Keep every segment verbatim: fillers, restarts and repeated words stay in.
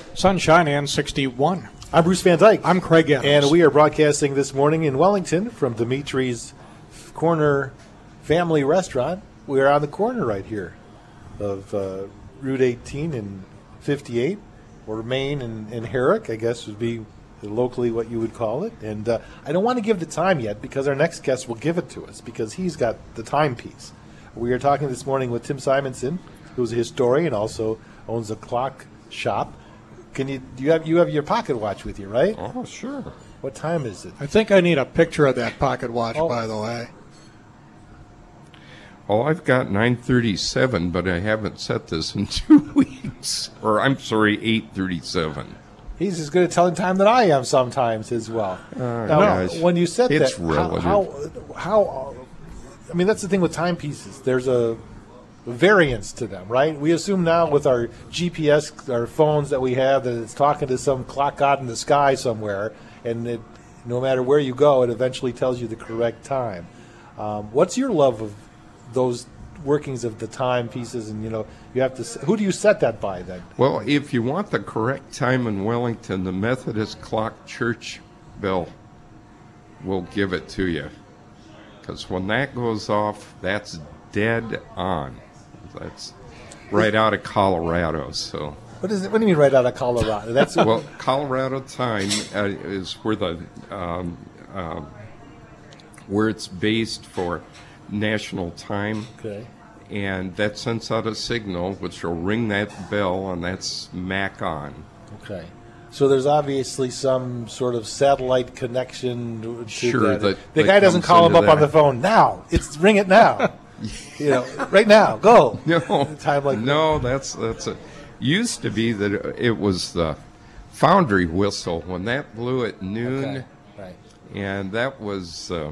Sunshine and sixty-one. I'm Bruce Van Dyke. I'm Craig Adams. And we are broadcasting this morning in Wellington from Dimitri's Corner Family Restaurant. We are on the corner right here of uh, Route eighteen and fifty-eight, or Main and, and Herrick, I guess would be locally what you would call it. And uh, I don't want to give the time yet because our next guest will give it to us because he's got the timepiece. We are talking this morning with Tim Simonson, who's a historian, also owns a clock shop. Can you you have you have your pocket watch with you, right? Oh, sure. What time is it? I think I need a picture of that pocket watch, Oh. by the way. Oh, I've got nine thirty-seven, but I haven't set this in two weeks. Or, I'm sorry, eight thirty-seven. He's as good at telling time that I am sometimes as well. Uh, now, gosh. when you set It's that, relative. how, how, how, I mean, that's the thing with timepieces. There's a variance to them, right? We assume now with our G P S, our phones that we have, that it's talking to some clock god in the sky somewhere, and it, no matter where you go, it eventually tells you the correct time. Um, what's your love of those workings of the timepieces? And, you know, you have to, s- who do you set that by then? Well, if you want the correct time in Wellington, the Methodist Clock Church bell will give it to you. Because when that goes off, that's dead on. That's right out of Colorado. So, What is it? What do you mean right out of Colorado? That's well, Colorado time uh, is where the um, um, where it's based for national time. okay. And that sends out a signal which will ring that bell, and that's Mac on. Okay. So there's obviously some sort of satellite connection to Sure, that. that- the that guy doesn't comes call him into up on that. the phone now. It's ring it now. You know, right now, go. No, Time like no, that's that's a. Used to be that it was the foundry whistle when that blew at noon, Okay. Right. and that was uh,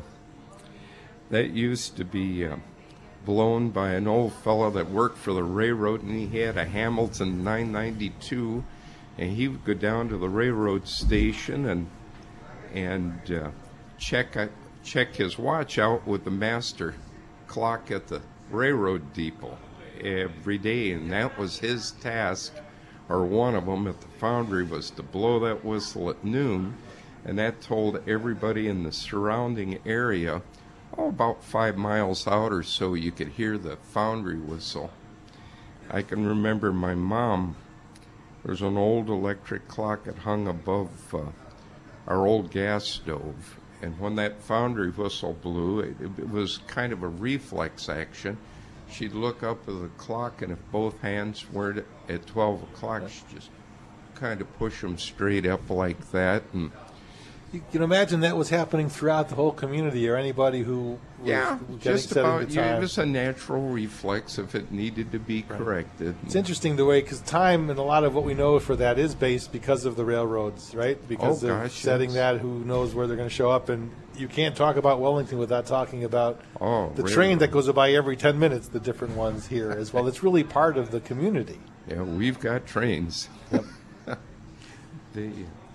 that used to be uh, blown by an old fellow that worked for the railroad, and he had a Hamilton nine ninety-two, and he would go down to the railroad station and and uh, check uh, check his watch out with the master clock at the railroad depot every day, and that was his task, or one of them at the foundry, was to blow that whistle at noon, and that told everybody in the surrounding area, oh, about five miles out or so, you could hear the foundry whistle. I can remember my mom, there's an old electric clock that hung above uh, our old gas stove, and when that foundry whistle blew, it, it was kind of a reflex action. She'd look up at the clock, and if both hands weren't at twelve o'clock, she'd just kind of push them straight up like that. And You can imagine that was happening throughout the whole community, or anybody who was yeah, getting, just setting about, the yeah, time. it was a natural reflex if it needed to be corrected. It's interesting the way, because time and a lot of what we know for that is based because of the railroads, right? Because Oh, of gosh, setting yes. that, who knows where they're going to show up. And you can't talk about Wellington without talking about Oh, the railroad. train that goes by every ten minutes, the different ones here as well. It's really part of the community. Yeah, we've got trains. They,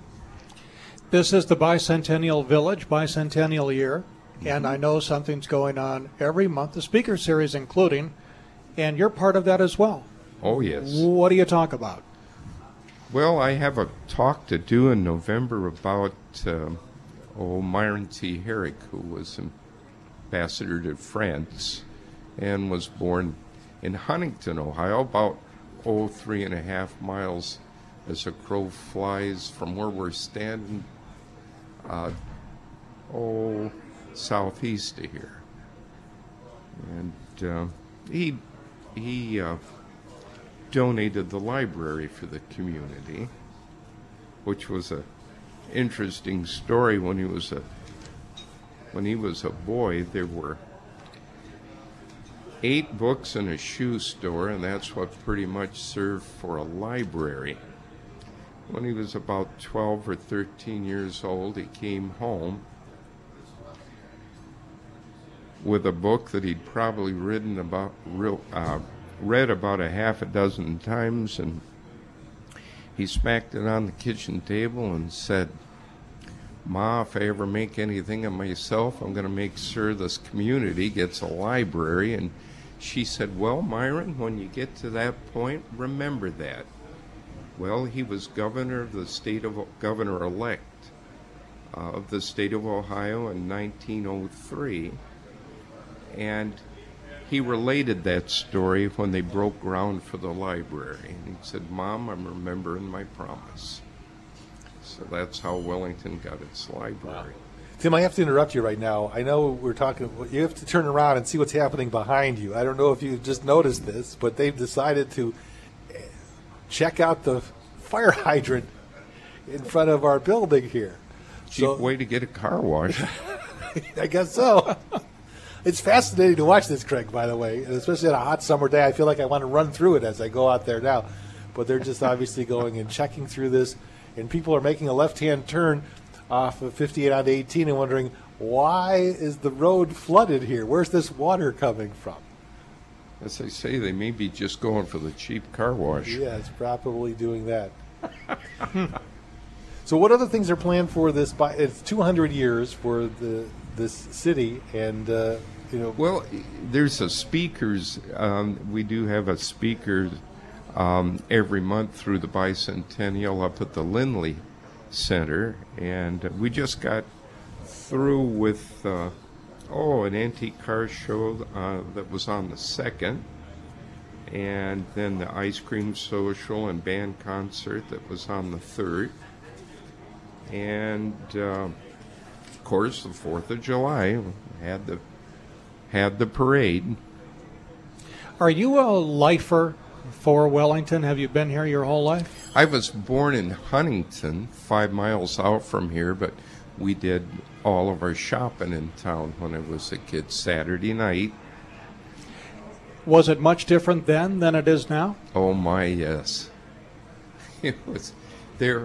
This is the Bicentennial Village, Bicentennial Year, and I know something's going on every month, the speaker series including, and you're part of that as well. oh, yes. What do you talk about? Well, I have a talk to do in November about um, oh, Myron T. Herrick, who was ambassador to France and was born in Huntington, Ohio, about oh, three and a half miles as a crow flies from where we're standing, uh, oh, southeast of here. And uh, he he uh, donated the library for the community, which was a interesting story. When he was a when he was a boy, there were eight books in a shoe store, and that's what pretty much served for a library. When he was about twelve or thirteen years old, he came home with a book that he'd probably written about, real, uh, read about a half a dozen times, and he smacked it on the kitchen table and said, "Ma, if I ever make anything of myself, I'm going to make sure this community gets a library." And she said, "Well, Myron, when you get to that point, remember that. Well, he was governor of the state of governor-elect uh, of the state of Ohio in nineteen oh three, and he related that story when they broke ground for the library. And he said, "Mom, I'm remembering my promise." So that's how Wellington got its library. Tim, I have to interrupt you right now. I know we're talking, you have to turn around and see what's happening behind you. I don't know if you just noticed this, but they've decided to check out the fire hydrant in front of our building here. Cheap So- way to get a car wash. I guess so. It's fascinating to watch this, Craig, by the way, and especially on a hot summer day. I feel like I want to run through it as I go out there now. But they're just obviously going and checking through this, and people are making a left-hand turn off of fifty-eight onto eighteen and wondering, why is the road flooded here? Where's this water coming from? As they say, they may be just going for the cheap car wash. Yeah, it's probably doing that. So what other things are planned for this? By, it's two hundred years for the this city, and uh, you know. Well, there's a speakers. Um, we do have a speaker um, every month through the bicentennial up at the Lindley Center, and we just got through with uh, oh an antique car show uh, that was on the second, and then the ice cream social and band concert that was on the third, and uh, of course the Fourth of July had the had the parade. Are you a lifer for Wellington? Have you been here your whole life? I was born in Huntington, five miles out from here, but we did all of our shopping in town when I was a kid Saturday night. Was it much different then than it is now? Oh my, yes. It was there,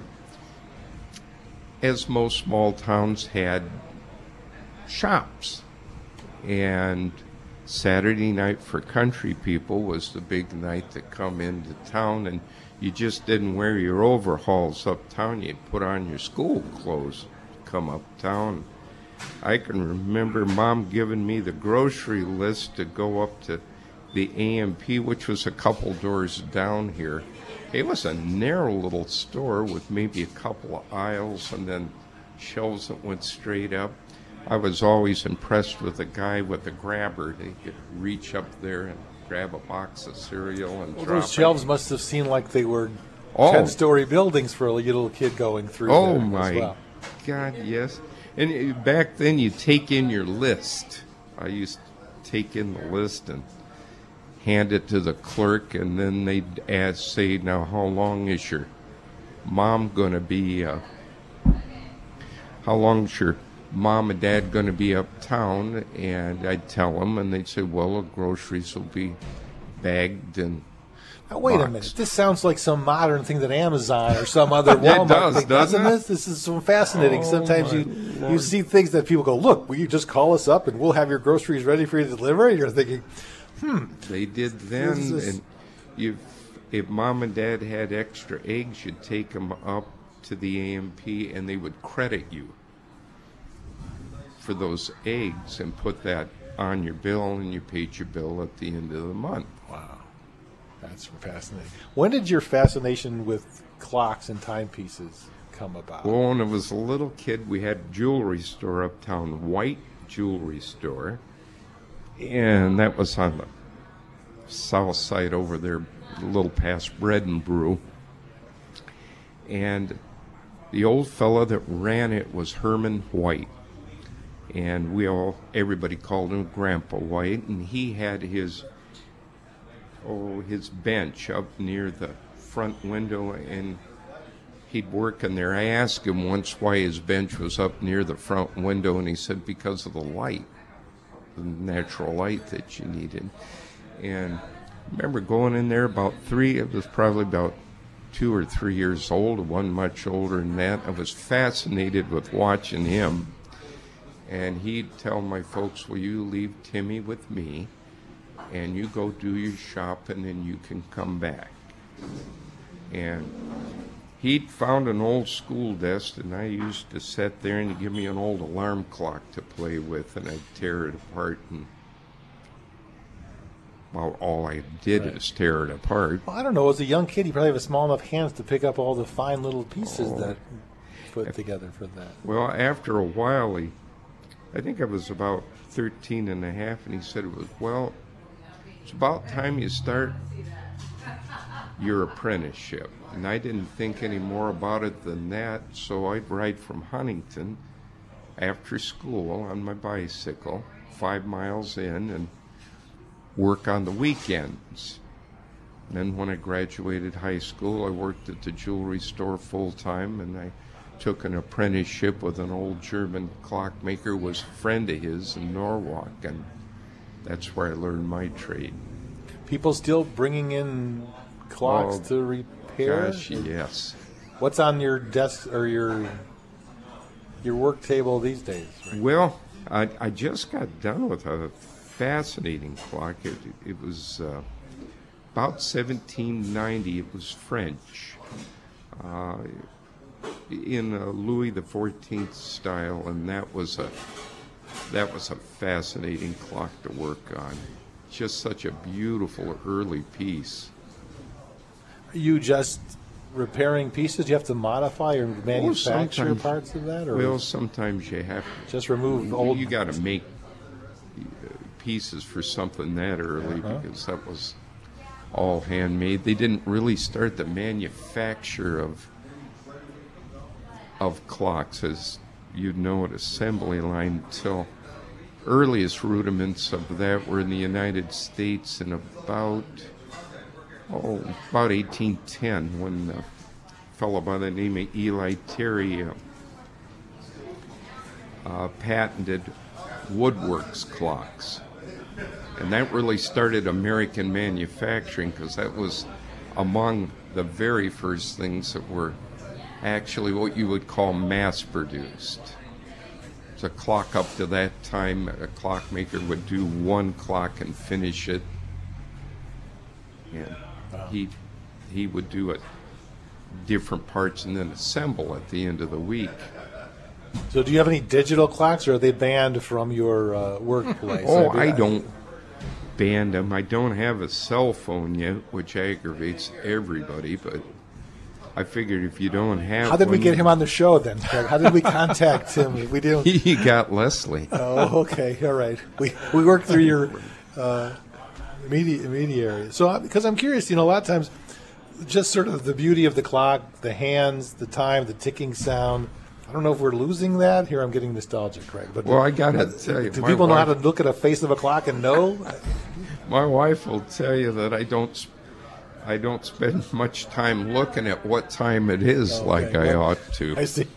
as most small towns had shops, and Saturday night for country people was the big night to come into town, and you just didn't wear your overalls uptown. You'd put on your school clothes, come uptown. I can remember Mom giving me the grocery list to go up to the A M P, which was a couple doors down here. It was a narrow little store with maybe a couple of aisles and then shelves that went straight up. I was always impressed with the guy with the grabber. He could reach up there and grab a box of cereal and Well, drop those it. shelves must have seemed like they were Oh. ten-story buildings for a little kid going through Oh there my as well. God, yes. And uh, back then you take in your list. I used to take in the list and hand it to the clerk, and then they'd ask, say, now how long is your mom going to be, uh, how long's your mom and dad going to be uptown? And I'd tell them, and they'd say, well, the groceries will be bagged and Now, wait a boxed. minute. This sounds like some modern thing that Amazon or some other Yeah, it Walmart does, thing, doesn't it? This? This is so fascinating. Oh, Sometimes my you you Lord. see things that people go, look, will you just call us up and we'll have your groceries ready for you to deliver? And you're thinking, They did then, This is- and you, if mom and dad had extra eggs, you'd take them up to the A M P, and they would credit you for those eggs and put that on your bill, and you paid your bill at the end of the month. wow, that's fascinating. When did your fascination with clocks and timepieces come about? Well, when I was a little kid, we had a jewelry store uptown, White Jewelry Store, and that was on the south side over there, a little past Bread and Brew. And the old fella that ran it was Herman White, and we all, everybody called him Grandpa White, and he had his, oh, his bench up near the front window, and he'd work in there. I asked him once why his bench was up near the front window, and he said because of the light, the natural light that you needed. And I remember going in there about three, it was probably about two or three years old, one much older than that. I was fascinated with watching him. And he'd tell my folks, will you leave Timmy with me, and you go do your shopping, and you can come back. And he'd found an old school desk, and I used to sit there, and he'd give me an old alarm clock to play with, and I'd tear it apart and well, all I did Right. is tear it apart. Well, I don't know. As a young kid, you probably have small enough hands to pick up all the fine little pieces Oh. that put together for that. Well, after a while, he, I think I was about thirteen and a half, and he said, it was, well, it's about time you start your apprenticeship. And I didn't think any more about it than that, so I'd ride from Huntington after school on my bicycle, five miles in, and work on the weekends. And then when I graduated high school, I worked at the jewelry store full time, and I took an apprenticeship with an old German clockmaker, was a friend of his in Norwalk, and that's where I learned my trade. People still bringing in clocks Oh, to repair? Gosh, yes. What's on your desk or your your work table these days? Right? Well, I, I just got done with a fascinating clock. It, it was uh, about seventeen ninety. It was French, uh, in a Louis the Fourteenth style, and that was a that was a fascinating clock to work on. Just such a beautiful early piece. Are you just repairing pieces? You have to modify or manufacture sometimes- parts of that, or Well, sometimes you have to. just remove You, old? you got to make uh, pieces for something that early Uh-huh. because that was all handmade. They didn't really start the manufacture of of clocks, as you'd know, at assembly line until earliest rudiments of that were in the United States in about oh about eighteen ten, when a fellow by the name of Eli Terry uh, uh, patented woodworks clocks. And that really started American manufacturing, because that was among the very first things that were actually what you would call mass-produced. So a clock up to that time, a clockmaker would do one clock and finish it. And he, he would do it different parts and then assemble at the end of the week. So, do you have any digital clocks, or are they banned from your uh, workplace? Oh, mean, I don't ban them. I don't have a cell phone yet, which aggravates everybody, but I figured if you don't have How did we one- get him on the show then, Craig? How did we contact him? If we didn't. You got Leslie. Oh, okay, all right. We we worked through your uh, media intermediary. So, I- because I'm curious, you know, a lot of times, just sort of the beauty of the clock, the hands, the time, the ticking sound. I don't know if we're losing that. Here, I'm getting nostalgic, Craig. But Well, I gotta tell you, do my people know how wife- to look at a face of a clock and know? My wife will tell you that I don't s- I don't spend much time looking at what time it is Okay, like I well, ought to. I see.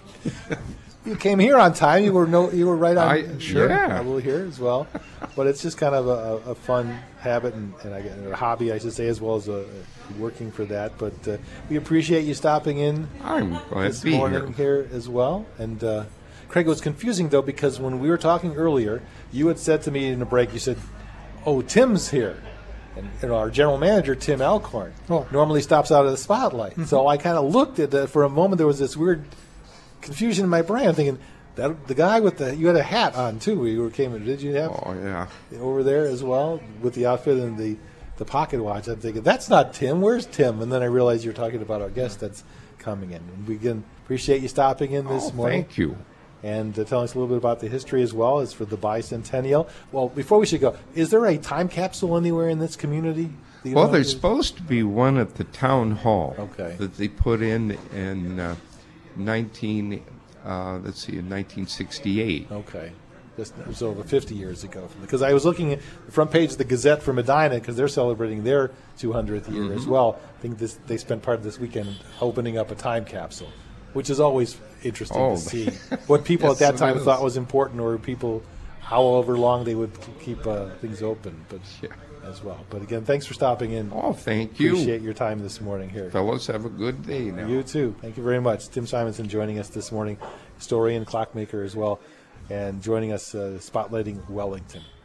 You came here on time. You were no. You were right on. I- sure, yeah. probably here as well. But it's just kind of a, a fun habit and, and I, or a hobby, I should say, as well as a, working for that. But uh, we appreciate you stopping in I'm glad this to be morning here. here as well. And uh, Craig, it was confusing though, because when we were talking earlier, you had said to me in a break, you said, "Oh, Tim's here." And you know, our general manager, Tim Alcorn, Oh. normally stops out of the spotlight. So I kind of looked at that for a moment. There was this weird confusion in my brain. I'm thinking that the guy with the you had a hat on too. You were came in. Did you have Oh yeah. over there as well with the outfit and the the pocket watch? I'm thinking that's not Tim. Where's Tim? And then I realized you're talking about our guest that's coming in. And we again appreciate you stopping in this Oh, morning. thank you. And uh, telling us a little bit about the history as well as for the bicentennial. Well, before we should go, is there a time capsule anywhere in this community? Do you Well, know? there's supposed to be one at the town hall Okay. that they put in in uh, nineteen. Uh, let's see, in nineteen sixty-eight. Okay. Just, it was over fifty years ago. Because I was looking at the front page of the Gazette for Medina because they're celebrating their two hundredth year Mm-hmm. as well. I think this, they spent part of this weekend opening up a time capsule, which is always interesting Oh, to see what people yes, at that it time is. thought was important, or people, however long they would keep uh, things open, but Yeah. as well. But again, thanks for stopping in. Oh, thank you. Appreciate your time this morning here. Fellows, have a good day now. You too. Thank you very much. Tim Simonson joining us this morning, historian, clockmaker as well, and joining us, uh, spotlighting Wellington.